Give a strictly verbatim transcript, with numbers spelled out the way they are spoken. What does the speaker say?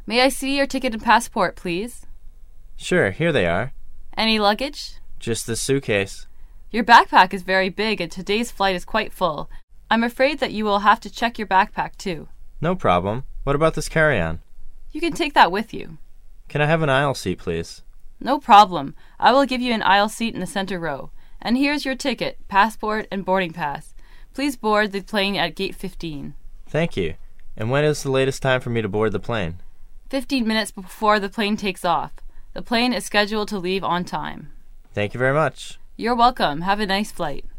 May I see your ticket and passport, please? Sure, here they are. Any luggage? Just this suitcase. Your backpack is very big and today's flight is quite full. I'm afraid that you will have to check your backpack too. No problem. What about this carry-on? You can take that with you. Can I have an aisle seat, please? No problem. I will give you an aisle seat in the center row. And here's your ticket, passport, and boarding pass. Please board the plane at gate fifteen. Thank you. And when is the latest time for me to board the plane? Fifteen minutes before the plane takes off. The plane is scheduled to leave on time. Thank you very much. You're welcome. Have a nice flight.